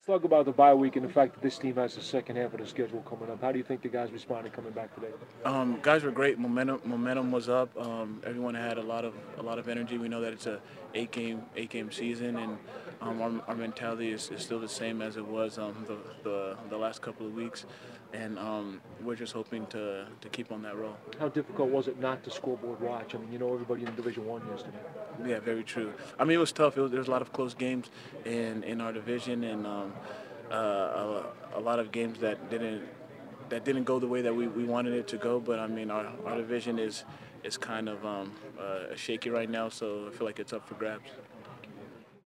Talk about the bye week and the fact that this team has the second half of the schedule coming up. How do you think the guys responded coming back today? Guys were great. Momentum was up. Everyone had a lot of energy. We know that it's a eight game season, and our mentality is still the same as it was the last couple of weeks, and we're just hoping to keep on that roll. How difficult was it not to scoreboard watch? I mean, you know everybody in Division One yesterday. Yeah, very true. I mean, it was tough. There's a lot of close games in our division, and a lot of games that didn't go the way that we wanted it to go. But I mean, our division is kind of shaky right now, so I feel like it's up for grabs.